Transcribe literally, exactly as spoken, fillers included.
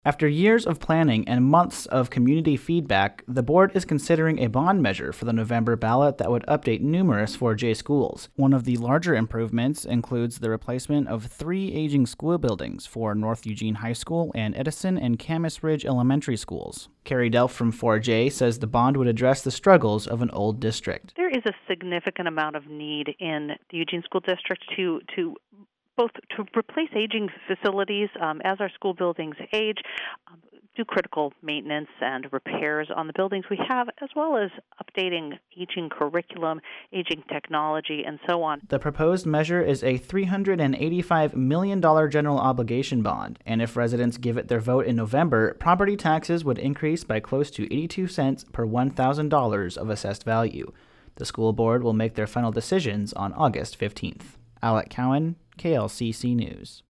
After years of planning and months of community feedback, the board is considering a bond measure for the November ballot that would update numerous four J schools. One of the larger improvements includes the replacement of three aging school buildings for North Eugene High School and Edison and Camas Ridge Elementary Schools. Carrie Delph from four J says the bond would address the struggles of an old district. There is a significant amount of need in the Eugene School District to to both to replace aging facilities um, as our school buildings age, um, do critical maintenance and repairs on the buildings we have, as well as updating aging curriculum, aging technology, and so on. The proposed measure is a three hundred eighty-five million dollars general obligation bond, and if residents give it their vote in November, property taxes would increase by close to eighty-two cents per one thousand dollars of assessed value. The school board will make their final decisions on August fifteenth. Alec Cowan, K L C C News.